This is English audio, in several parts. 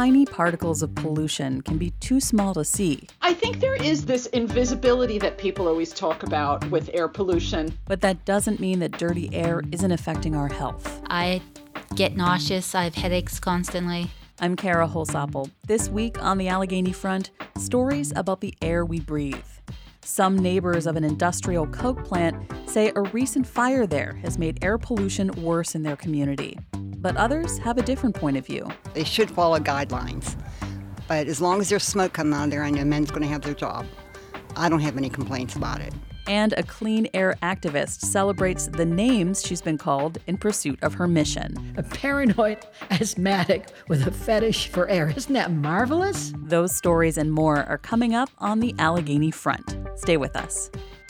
tiny particles of pollution can be too small to see. I think there is this invisibility that people always talk about with air pollution. But that doesn't mean that dirty air isn't affecting our health. I get nauseous. I have headaches constantly. I'm Kara Holsapple. This week on the Allegheny Front, stories about the air we breathe. Some neighbors of an industrial coke plant say a recent fire there has made air pollution worse in their community. But others have a different point of view. They should follow guidelines. But as long as there's smoke coming out of there, I know men's going to have their job. I don't have any complaints about it. And a clean air activist celebrates the names she's been called in pursuit of her mission. A paranoid asthmatic with a fetish for air. Isn't that marvelous? Those stories and more are coming up on the Allegheny Front. Stay with us.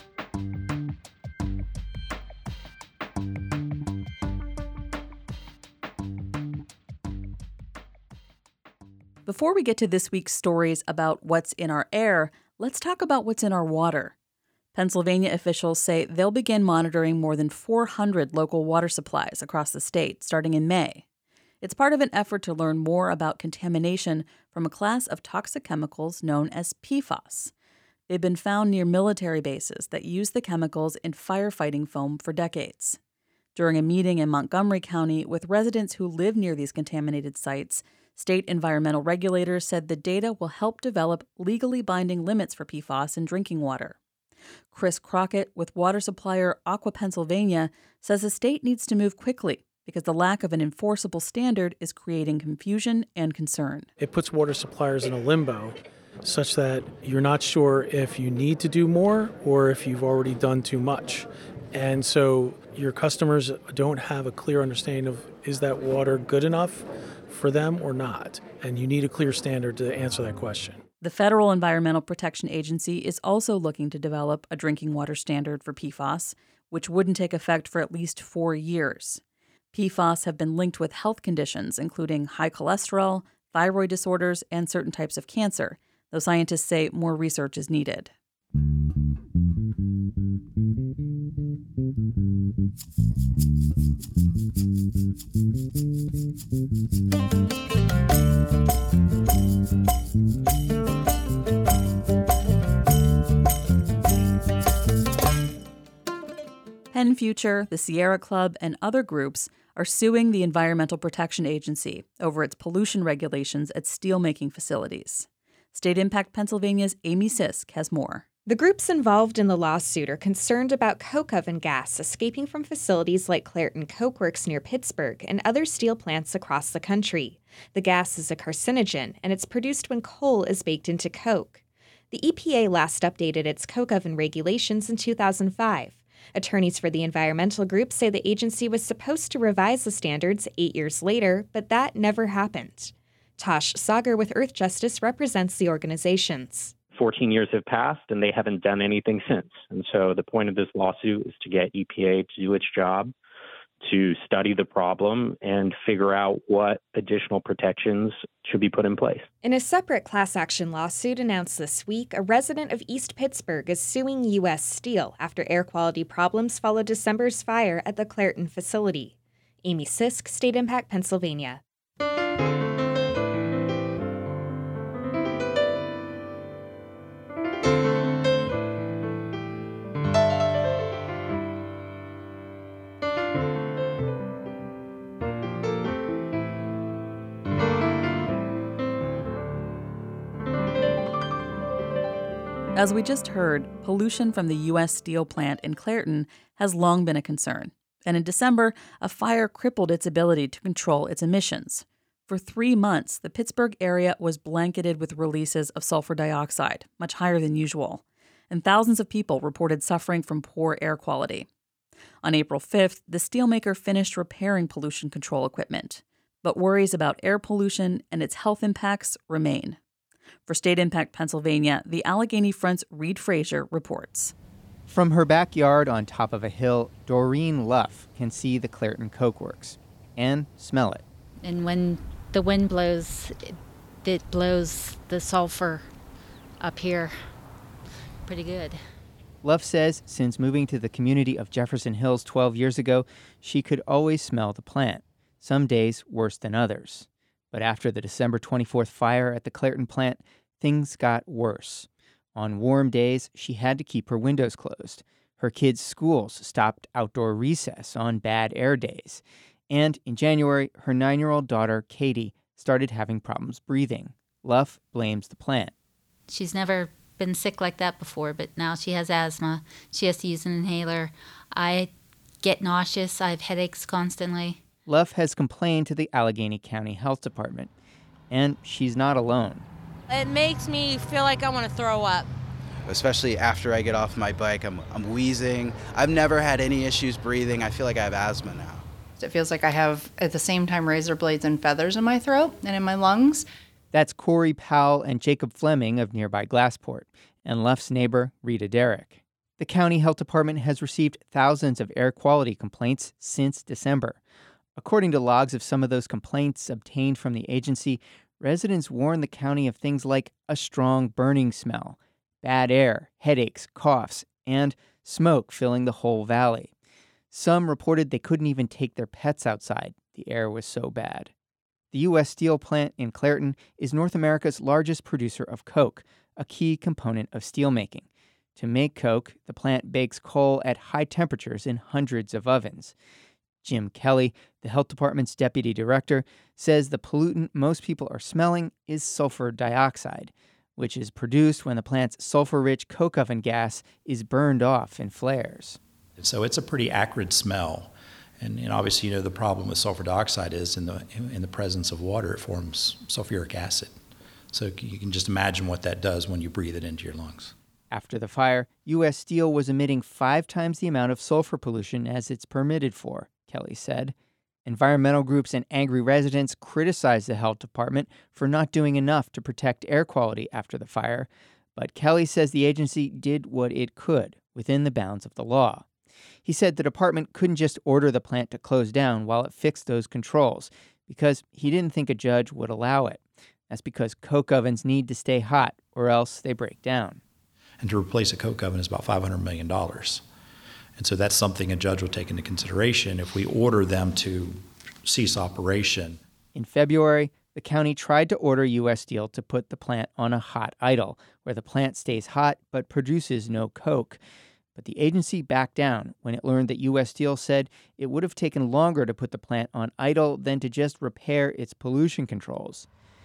Before we get to this week's stories about what's in our air, let's talk about what's in our water. Pennsylvania officials say they'll begin monitoring more than 400 local water supplies across the state starting in May. It's part of an effort to learn more about contamination from a class of toxic chemicals known as PFAS. They've been found near military bases that use the chemicals in firefighting foam for decades. During a meeting in Montgomery County with residents who live near these contaminated sites, state environmental regulators said the data will help develop legally binding limits for PFAS in drinking water. Chris Crockett with water supplier Aqua Pennsylvania says the state needs to move quickly because the lack of an enforceable standard is creating confusion and concern. It puts water suppliers in a limbo such that you're not sure if you need to do more or if you've already done too much. And so your customers don't have a clear understanding of, is that water good enough for them or not? And you need a clear standard to answer that question. The Federal Environmental Protection Agency is also looking to develop a drinking water standard for PFAS, which wouldn't take effect for at least 4 years. PFAS have been linked with health conditions, including high cholesterol, thyroid disorders, and certain types of cancer, though scientists say more research is needed. Penn Future, the Sierra Club, and other groups are suing the Environmental Protection Agency over its pollution regulations at steelmaking facilities. State Impact Pennsylvania's Amy Sisk has more. The groups involved in the lawsuit are concerned about coke oven gas escaping from facilities like Clairton Coke Works near Pittsburgh and other steel plants across the country. The gas is a carcinogen, and it's produced when coal is baked into coke. The EPA last updated its coke oven regulations in 2005. Attorneys for the environmental group say the agency was supposed to revise the standards 8 years later, but that never happened. Tosh Sagar with Earth Justice represents the organizations. 14 years have passed, and they haven't done anything since. And so the point of this lawsuit is to get EPA to do its job, to study the problem and figure out what additional protections should be put in place. In a separate class action lawsuit announced this week, a resident of East Pittsburgh is suing U.S. Steel after air quality problems followed December's fire at the Clairton facility. Amy Sisk, State Impact, Pennsylvania. As we just heard, pollution from the U.S. Steel plant in Clairton has long been a concern. And in December, a fire crippled its ability to control its emissions. For 3 months, the Pittsburgh area was blanketed with releases of sulfur dioxide, much higher than usual. And thousands of people reported suffering from poor air quality. On April 5th, the steelmaker finished repairing pollution control equipment. But worries about air pollution and its health impacts remain. For State Impact Pennsylvania, the Allegheny Front's Reed Frazier reports. From her backyard on top of a hill, Doreen Luff can see the Clairton Coke Works and smell it. And when the wind blows, it blows the sulfur up here pretty good. Luff says since moving to the community of Jefferson Hills 12 years ago, she could always smell the plant, some days worse than others. But after the December 24th fire at the Clairton plant, things got worse. On warm days, she had to keep her windows closed. Her kids' schools stopped outdoor recess on bad air days. And in January, her 9-year-old daughter, Katie, started having problems breathing. Luff blames the plant. She's never been sick like that before, but now she has asthma. She has to use an inhaler. I get nauseous. I have headaches constantly. Luff has complained to the Allegheny County Health Department, and she's not alone. It makes me feel like I want to throw up. Especially after I get off my bike, I'm wheezing. I've never had any issues breathing. I feel like I have asthma now. It feels like I have, at the same time, razor blades and feathers in my throat and in my lungs. That's Corey Powell and Jacob Fleming of nearby Glassport, and Luff's neighbor, Rita Derrick. The county health department has received thousands of air quality complaints since December. According to logs of some of those complaints obtained from the agency, residents warned the county of things like a strong burning smell, bad air, headaches, coughs, and smoke filling the whole valley. Some reported they couldn't even take their pets outside. The air was so bad. The U.S. Steel plant in Clairton is North America's largest producer of coke, a key component of steelmaking. To make coke, the plant bakes coal at high temperatures in hundreds of ovens. Jim Kelly, the health department's deputy director, says the pollutant most people are smelling is sulfur dioxide, which is produced when the plant's sulfur-rich coke oven gas is burned off in flares. So it's a pretty acrid smell. And obviously, the problem with sulfur dioxide is in the presence of water, it forms sulfuric acid. So you can just imagine what that does when you breathe it into your lungs. After the fire, U.S. Steel was emitting 5 times the amount of sulfur pollution as it's permitted for, Kelly said. Environmental groups and angry residents criticized the health department for not doing enough to protect air quality after the fire, but Kelly says the agency did what it could within the bounds of the law. He said the department couldn't just order the plant to close down while it fixed those controls, because he didn't think a judge would allow it. That's because coke ovens need to stay hot, or else they break down. And to replace a coke oven is about $500 million. And so that's something a judge will take into consideration if we order them to cease operation. In February, the county tried to order U.S. Steel to put the plant on a hot idle, where the plant stays hot but produces no coke. But the agency backed down when it learned that U.S. Steel said it would have taken longer to put the plant on idle than to just repair its pollution controls.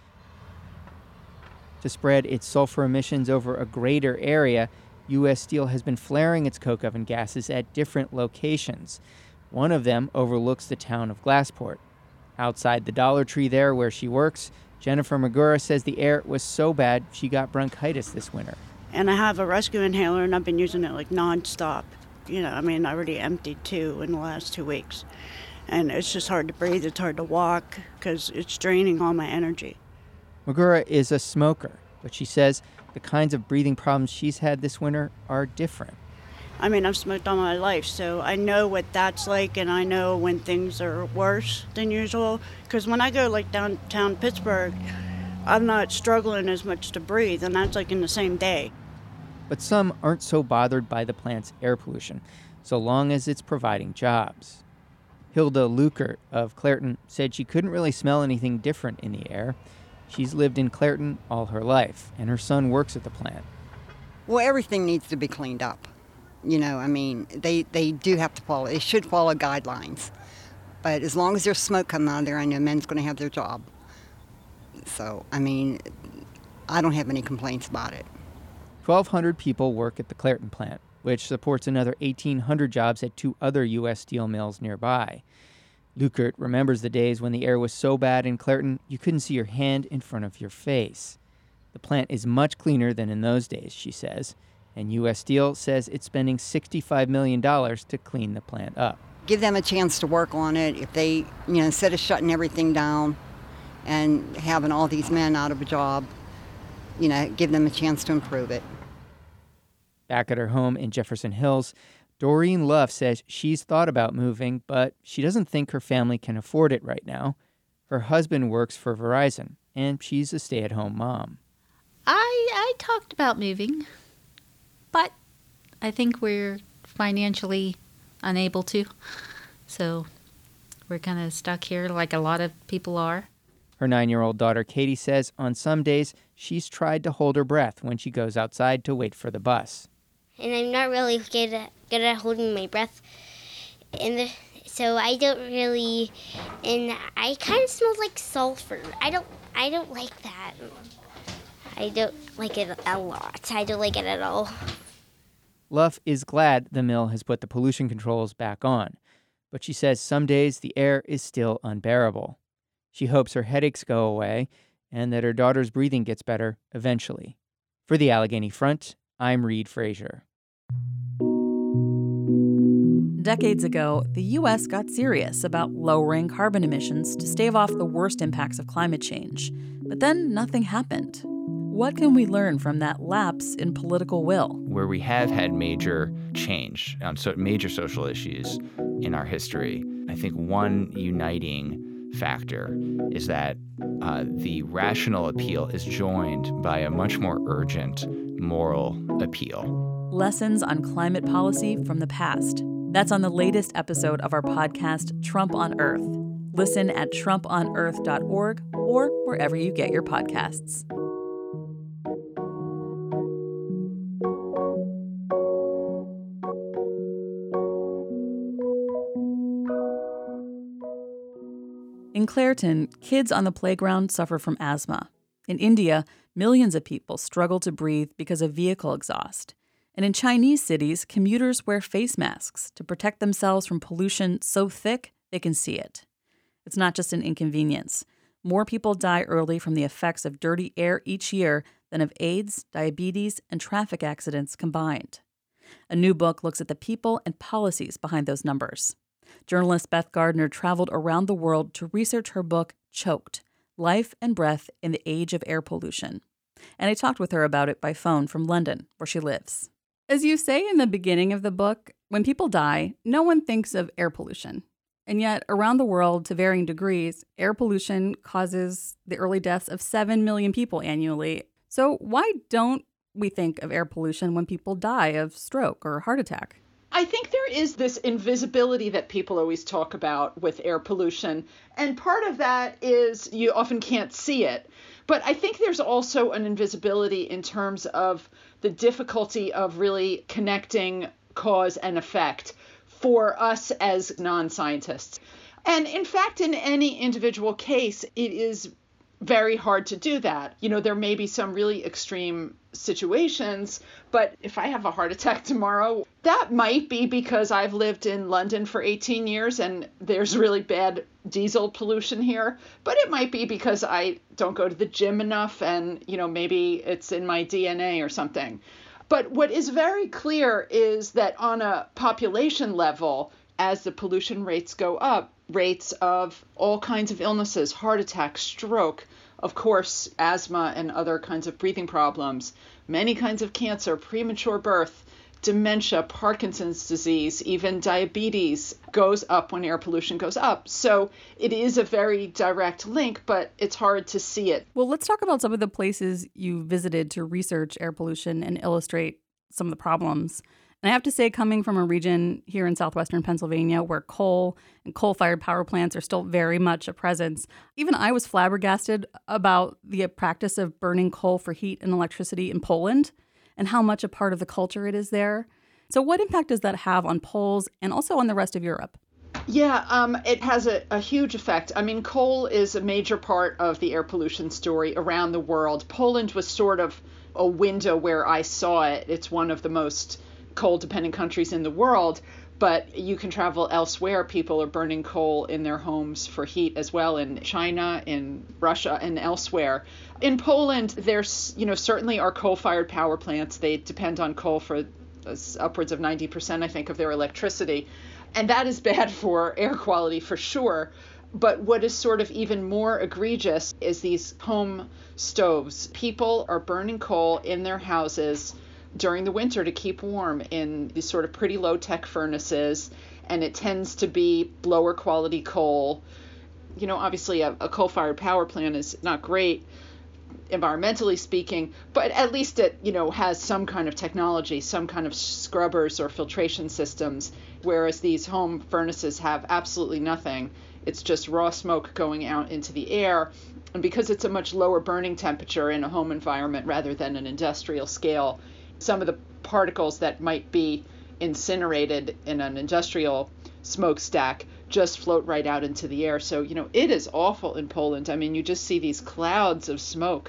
To spread its sulfur emissions over a greater area, U.S. Steel has been flaring its coke oven gases at different locations. One of them overlooks the town of Glassport. Outside the Dollar Tree there where she works, Jennifer Magura says the air was so bad she got bronchitis this winter. And I have a rescue inhaler, and I've been using it like nonstop. I already emptied 2 in the last 2 weeks. And it's just hard to breathe. It's hard to walk because it's draining all my energy. Magura is a smoker, but she says the kinds of breathing problems she's had this winter are different. I've smoked all my life, so I know what that's like, and I know when things are worse than usual. Because when I go downtown Pittsburgh, I'm not struggling as much to breathe, and that's in the same day. But some aren't so bothered by the plant's air pollution, so long as it's providing jobs. Hilda Lukert of Clairton said she couldn't really smell anything different in the air. She's lived in Clairton all her life, and her son works at the plant. Well, everything needs to be cleaned up. They do have to follow. They should follow guidelines. But as long as there's smoke coming out of there, I know men's going to have their job. So, I don't have any complaints about it. 1,200 people work at the Clairton plant, which supports another 1,800 jobs at 2 other U.S. Steel mills nearby. Lukert remembers the days when the air was so bad in Clairton you couldn't see your hand in front of your face. The plant is much cleaner than in those days, she says, and U.S. Steel says it's spending $65 million to clean the plant up. Give them a chance to work on it. If they, instead of shutting everything down and having all these men out of a job, give them a chance to improve it. Back at her home in Jefferson Hills, Doreen Luff says she's thought about moving, but she doesn't think her family can afford it right now. Her husband works for Verizon, and she's a stay-at-home mom. I talked about moving, but I think we're financially unable to. So we're kind of stuck here like a lot of people are. Her 9-year-old daughter Katie says on some days she's tried to hold her breath when she goes outside to wait for the bus. And I'm not really good at holding my breath. So I don't really, and I kind of smell like sulfur. I don't like that. I don't like it a lot. I don't like it at all. Luff is glad the mill has put the pollution controls back on, but she says some days the air is still unbearable. She hopes her headaches go away and that her daughter's breathing gets better eventually. For the Allegheny Front, I'm Reed Frazier. Decades ago, the U.S. got serious about lowering carbon emissions to stave off the worst impacts of climate change. But then nothing happened. What can we learn from that lapse in political will? Where we have had major change on major social issues in our history, I think one uniting factor is that the rational appeal is joined by a much more urgent moral appeal. Lessons on climate policy from the past. That's on the latest episode of our podcast, Trump on Earth. Listen at trumponearth.org or wherever you get your podcasts. In Clareton, kids on the playground suffer from asthma. In India, millions of people struggle to breathe because of vehicle exhaust. And in Chinese cities, commuters wear face masks to protect themselves from pollution so thick they can see it. It's not just an inconvenience. More people die early from the effects of dirty air each year than of AIDS, diabetes, and traffic accidents combined. A new book looks at the people and policies behind those numbers. Journalist Beth Gardner traveled around the world to research her book, Choked: Life and Breath in the Age of Air Pollution. And I talked with her about it by phone from London, where she lives. As you say in the beginning of the book, when people die, no one thinks of air pollution. And yet, around the world, to varying degrees, air pollution causes the early deaths of 7 million people annually. So why don't we think of air pollution when people die of stroke or heart attack? I think there is this invisibility that people always talk about with air pollution. And part of that is you often can't see it. But I think there's also an invisibility in terms of the difficulty of really connecting cause and effect for us as non-scientists. And in fact, in any individual case, it is very hard to do that. You know, there may be some really extreme situations, but if I have a heart attack tomorrow, that might be because I've lived in London for 18 years and there's really bad diesel pollution here. But it might be because I don't go to the gym enough and, you know, maybe it's in my DNA or something. But what is very clear is that on a population level, as the pollution rates go up, rates of all kinds of illnesses, heart attack, stroke, of course, asthma and other kinds of breathing problems, many kinds of cancer, premature birth, dementia, Parkinson's disease, even diabetes goes up when air pollution goes up. So it is a very direct link, but it's hard to see it. Well, let's talk about some of the places you visited to research air pollution and illustrate some of the problems. And I have to say, coming from a region here in southwestern Pennsylvania where coal and coal-fired power plants are still very much a presence, even I was flabbergasted about the practice of burning coal for heat and electricity in Poland and how much a part of the culture it is there. So what impact does that have on Poles and also on the rest of Europe? Yeah, it has a huge effect. I mean, coal is a major part of the air pollution story around the world. Poland was sort of a window where I saw it. It's one of the most coal-dependent countries in the world, but you can travel elsewhere. People are burning coal in their homes for heat as well, in China, in Russia, and elsewhere. In Poland, there's, certainly are coal-fired power plants. They depend on coal for upwards of 90%, I think, of their electricity. And that is bad for air quality for sure. But what is sort of even more egregious is these home stoves. People are burning coal in their houses during the winter to keep warm in these sort of pretty low-tech furnaces, and it tends to be lower quality coal. Obviously a coal-fired power plant is not great environmentally speaking, but at least it, has some kind of technology, some kind of scrubbers or filtration systems, whereas these home furnaces have absolutely nothing. It's just raw smoke going out into the air. And because it's a much lower burning temperature in a home environment rather than an industrial scale, some of the particles that might be incinerated in an industrial smokestack just float right out into the air. So, it is awful in Poland. I mean, you just see these clouds of smoke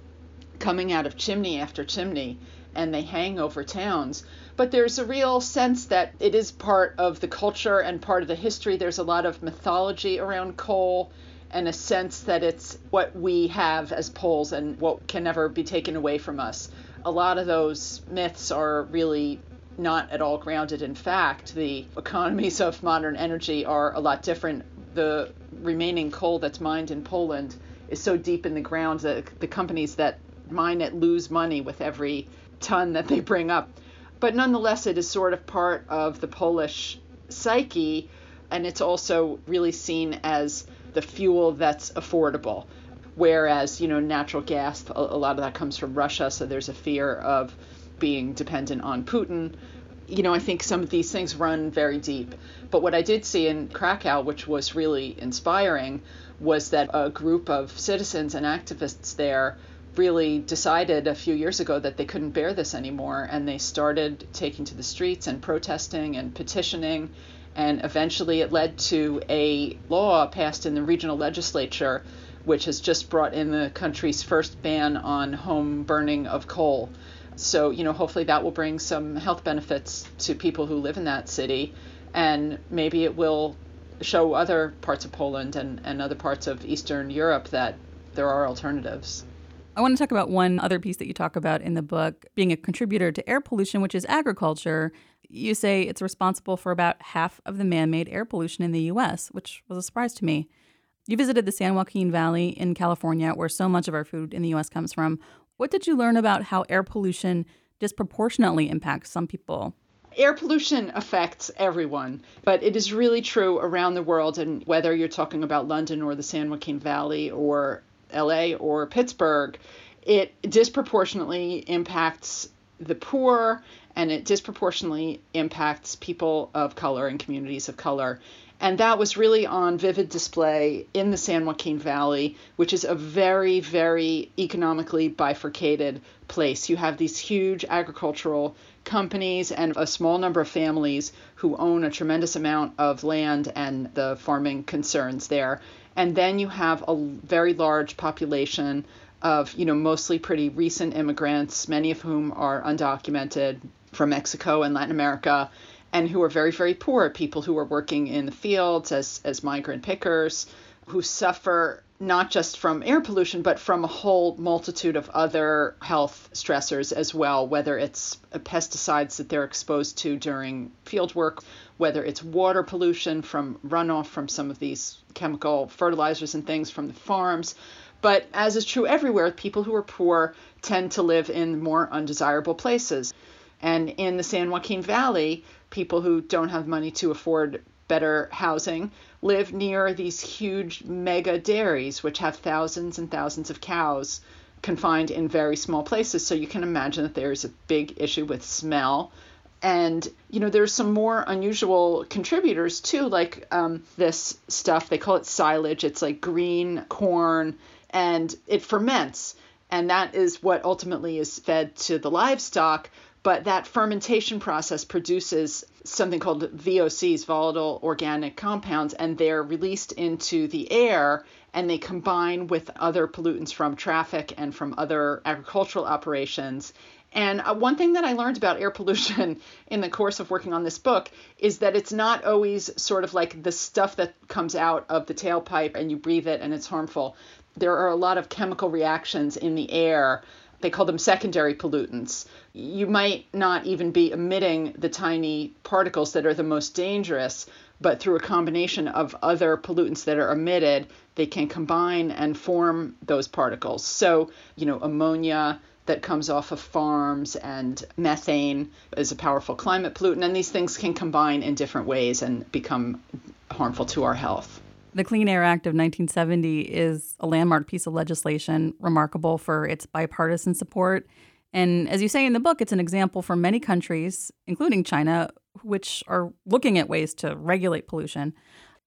coming out of chimney after chimney, and they hang over towns. But there's a real sense that it is part of the culture and part of the history. There's a lot of mythology around coal, and a sense that it's what we have as Poles and what can never be taken away from us. A lot of those myths are really not at all grounded in fact. The economies of modern energy are a lot different. The remaining coal that's mined in Poland is so deep in the ground that the companies that mine it lose money with every ton that they bring up. But nonetheless, it is sort of part of the Polish psyche, and it's also really seen as the fuel that's affordable. Whereas, natural gas, a lot of that comes from Russia, so there's a fear of being dependent on Putin. I think some of these things run very deep. But what I did see in Krakow, which was really inspiring, was that a group of citizens and activists there really decided a few years ago that they couldn't bear this anymore, and they started taking to the streets and protesting and petitioning. And eventually it led to a law passed in the regional legislature, which has just brought in the country's first ban on home burning of coal. So, hopefully that will bring some health benefits to people who live in that city. And maybe it will show other parts of Poland and other parts of Eastern Europe that there are alternatives. I want to talk about one other piece that you talk about in the book, being a contributor to air pollution, which is agriculture. You say it's responsible for about half of the man-made air pollution in the U.S., which was a surprise to me. You visited the San Joaquin Valley in California, where so much of our food in the U.S. comes from. What did you learn about how air pollution disproportionately impacts some people? Air pollution affects everyone, but it is really true around the world. And whether you're talking about London or the San Joaquin Valley or LA or Pittsburgh, it disproportionately impacts the poor, and it disproportionately impacts people of color and communities of color. And that was really on vivid display in the San Joaquin Valley, which is a very, very economically bifurcated place. You have these huge agricultural companies and a small number of families who own a tremendous amount of land and the farming concerns there. And then you have a very large population of, mostly pretty recent immigrants, many of whom are undocumented from Mexico and Latin America, and who are very, very poor, people who are working in the fields as migrant pickers, who suffer not just from air pollution, but from a whole multitude of other health stressors as well, whether it's pesticides that they're exposed to during field work, whether it's water pollution from runoff from some of these chemical fertilizers and things from the farms. But as is true everywhere, people who are poor tend to live in more undesirable places. And in the San Joaquin Valley, people who don't have money to afford better housing live near these huge mega dairies, which have thousands and thousands of cows confined in very small places. So you can imagine that there's a big issue with smell. And, there's some more unusual contributors too, like this stuff, they call it silage. It's like green corn, and it ferments. And that is what ultimately is fed to the livestock. But that fermentation process produces something called VOCs, volatile organic compounds, and they're released into the air, and they combine with other pollutants from traffic and from other agricultural operations. And one thing that I learned about air pollution in the course of working on this book is that it's not always sort of like the stuff that comes out of the tailpipe and you breathe it and it's harmful. There are a lot of chemical reactions in the air. They call them secondary pollutants. You might not even be emitting the tiny particles that are the most dangerous, but through a combination of other pollutants that are emitted, they can combine and form those particles. So, ammonia that comes off of farms and methane is a powerful climate pollutant, and these things can combine in different ways and become harmful to our health. The Clean Air Act of 1970 is a landmark piece of legislation, remarkable for its bipartisan support. And as you say in the book, it's an example for many countries, including China, which are looking at ways to regulate pollution.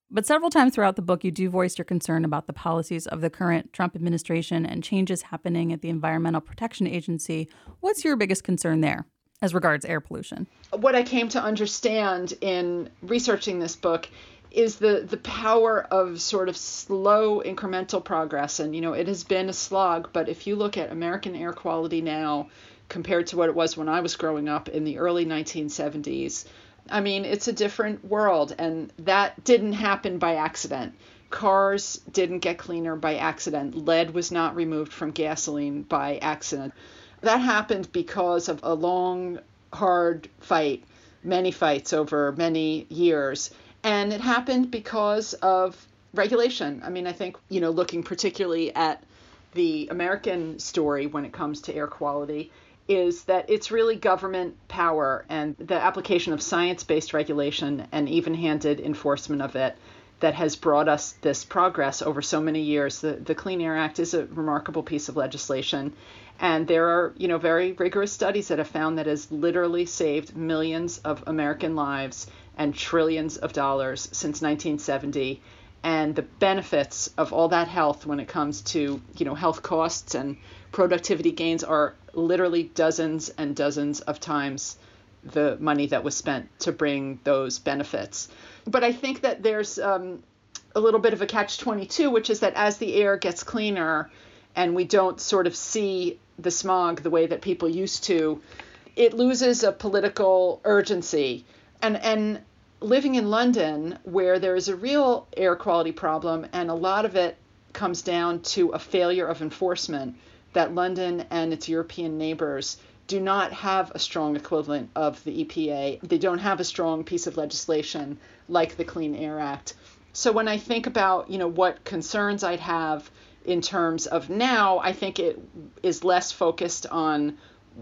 But several times throughout the book, you do voice your concern about the policies of the current Trump administration and changes happening at the Environmental Protection Agency. What's your biggest concern there as regards air pollution? What I came to understand in researching this book is the power of sort of slow incremental progress. And, it has been a slog, but if you look at American air quality now compared to what it was when I was growing up in the early 1970s, it's a different world, and that didn't happen by accident. Cars didn't get cleaner by accident. Lead was not removed from gasoline by accident. That happened because of a long, hard fight, many fights over many years. And it happened because of regulation. I think, looking particularly at the American story when it comes to air quality, is that it's really government power and the application of science-based regulation and even-handed enforcement of it that has brought us this progress over so many years. The Clean Air Act is a remarkable piece of legislation. And there are, very rigorous studies that have found that has literally saved millions of American lives and trillions of dollars since 1970. And the benefits of all that health when it comes to, health costs and productivity gains are literally dozens and dozens of times the money that was spent to bring those benefits. But I think that there's a little bit of a catch-22, which is that as the air gets cleaner and we don't sort of see the smog the way that people used to, it loses a political urgency. And living in London, where there is a real air quality problem, and a lot of it comes down to a failure of enforcement, that London and its European neighbors do not have a strong equivalent of the EPA. They don't have a strong piece of legislation like the Clean Air Act. So when I think about, what concerns I'd have in terms of now, I think it is less focused on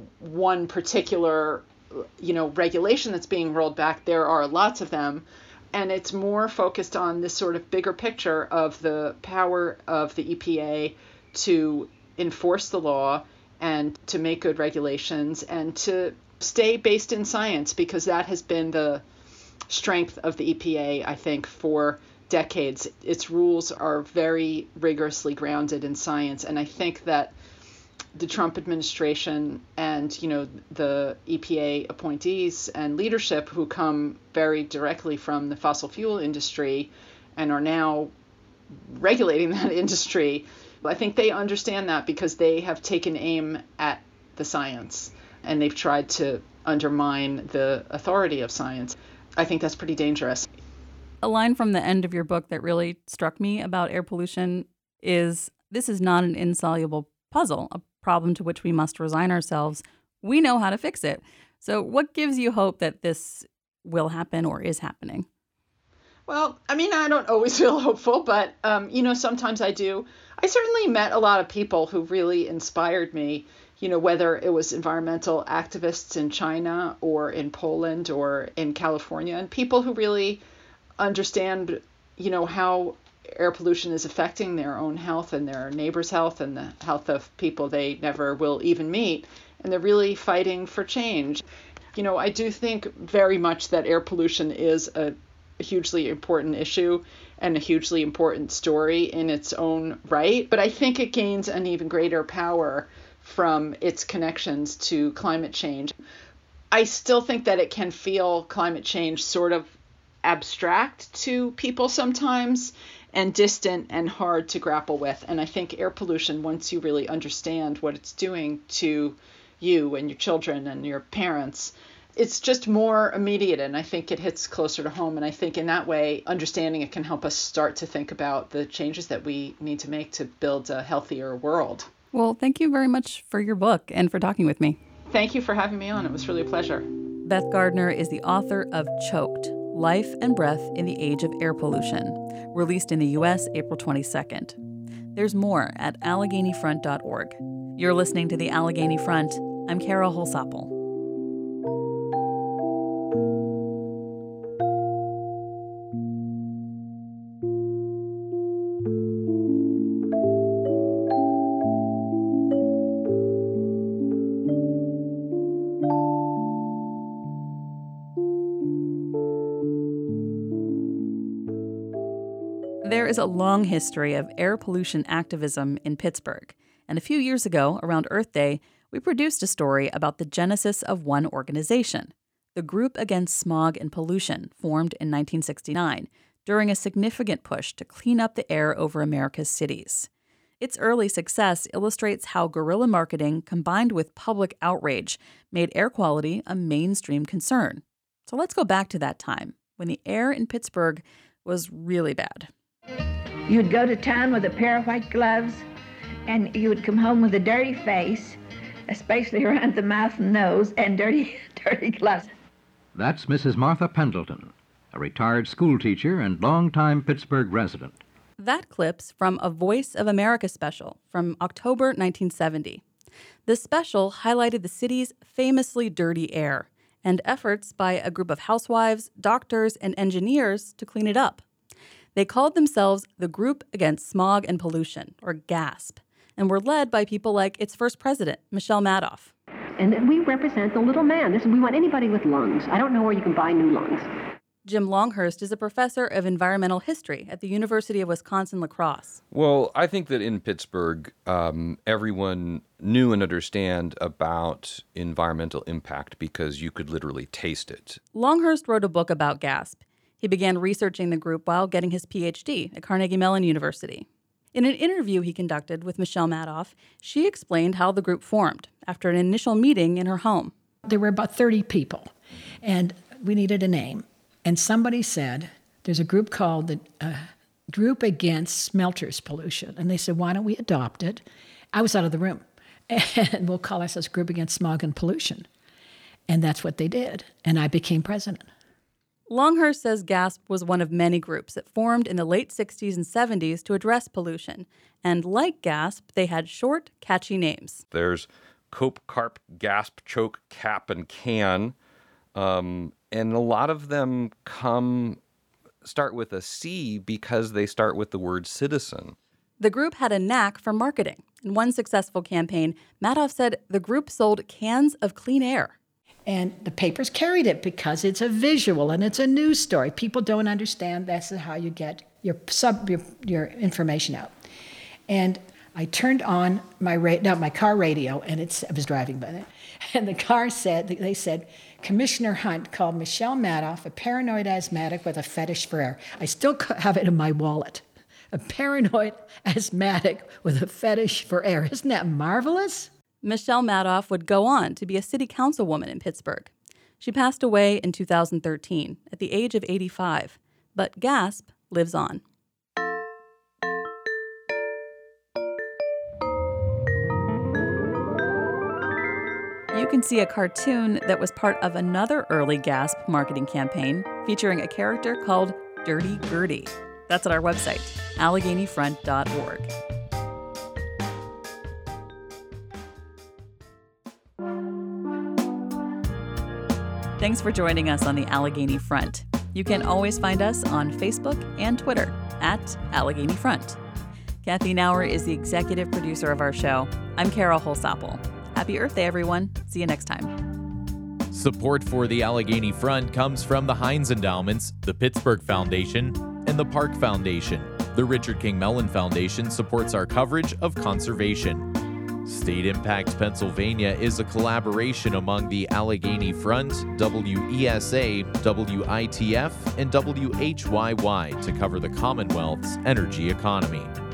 one particular, regulation that's being rolled back. There are lots of them. And it's more focused on this sort of bigger picture of the power of the EPA to enforce the law and to make good regulations and to stay based in science, because that has been the strength of the EPA, I think, for decades. Its rules are very rigorously grounded in science. And I think that the Trump administration and, the EPA appointees and leadership who come very directly from the fossil fuel industry and are now regulating that industry, I think they understand that because they have taken aim at the science and they've tried to undermine the authority of science. I think that's pretty dangerous. A line from the end of your book that really struck me about air pollution is, "This is not an insoluble puzzle, a problem to which we must resign ourselves. We know how to fix it." So what gives you hope that this will happen or is happening? Well, I don't always feel hopeful, but, sometimes I do. I certainly met a lot of people who really inspired me, whether it was environmental activists in China or in Poland or in California, and people who really understand, how air pollution is affecting their own health and their neighbors' health and the health of people they never will even meet. And they're really fighting for change. I do think very much that air pollution is a hugely important issue and a hugely important story in its own right. But I think it gains an even greater power from its connections to climate change. I still think that it can feel climate change sort of abstract to people sometimes and distant and hard to grapple with. And I think air pollution, once you really understand what it's doing to you and your children and your parents, it's just more immediate, and I think it hits closer to home. And I think in that way, understanding it can help us start to think about the changes that we need to make to build a healthier world. Well, thank you very much for your book and for talking with me. Thank you for having me on. It was really a pleasure. Beth Gardner is the author of Choked: Life and Breath in the Age of Air Pollution, released in the U.S. April 22nd. There's more at AlleghenyFront.org. You're listening to The Allegheny Front. I'm Kara Holsapple. There is a long history of air pollution activism in Pittsburgh, and a few years ago, around Earth Day, we produced a story about the genesis of one organization, the Group Against Smog and Pollution, formed in 1969, during a significant push to clean up the air over America's cities. Its early success illustrates how guerrilla marketing combined with public outrage made air quality a mainstream concern. So let's go back to that time when the air in Pittsburgh was really bad. You'd go to town with a pair of white gloves, and you would come home with a dirty face, especially around the mouth and nose, and dirty gloves. That's Mrs. Martha Pendleton, a retired schoolteacher and longtime Pittsburgh resident. That clip's from a Voice of America special from October 1970. The special highlighted the city's famously dirty air and efforts by a group of housewives, doctors, and engineers to clean it up. They called themselves the Group Against Smog and Pollution, or GASP, and were led by people like its first president, Michelle Madoff. And we represent the little man. We want anybody with lungs. I don't know where you can buy new lungs. Jim Longhurst is a professor of environmental history at the University of Wisconsin-La Crosse. Well, I think that in Pittsburgh, everyone knew and understand about environmental impact because you could literally taste it. Longhurst wrote a book about GASP. He began researching the group while getting his PhD at Carnegie Mellon University. In an interview he conducted with Michelle Madoff, she explained how the group formed after an initial meeting in her home. There were about 30 people, and we needed a name. And somebody said, there's a group called the Group Against Smelters Pollution. And they said, why don't we adopt it? I was out of the room. And we'll call ourselves Group Against Smog and Pollution. And that's what they did. And I became president. Longhurst says GASP was one of many groups that formed in the late 60s and 70s to address pollution. And like GASP, they had short, catchy names. There's Cope, Carp, Gasp, Choke, Cap, and Can. And a lot of them start with a C because they start with the word citizen. The group had a knack for marketing. In one successful campaign, Madoff said the group sold cans of clean air. And the papers carried it because it's a visual and it's a news story. People don't understand that's how you get your information out. And I turned on my car radio, and I was driving by it, and the car they said, Commissioner Hunt called Michelle Madoff a paranoid asthmatic with a fetish for air. I still have it in my wallet. A paranoid asthmatic with a fetish for air. Isn't that marvelous? Michelle Madoff would go on to be a city councilwoman in Pittsburgh. She passed away in 2013 at the age of 85, but GASP lives on. You can see a cartoon that was part of another early GASP marketing campaign featuring a character called Dirty Gertie. That's at our website, AlleghenyFront.org. Thanks for joining us on the Allegheny Front. You can always find us on Facebook and Twitter at Allegheny Front. Kathy Nauer is the executive producer of our show. I'm Carol Holsapple. Happy Earth Day, everyone. See you next time. Support for the Allegheny Front comes from the Heinz Endowments, the Pittsburgh Foundation, and the Park Foundation. The Richard King Mellon Foundation supports our coverage of conservation. State Impact Pennsylvania is a collaboration among the Allegheny Front, WESA, WITF, and WHYY to cover the Commonwealth's energy economy.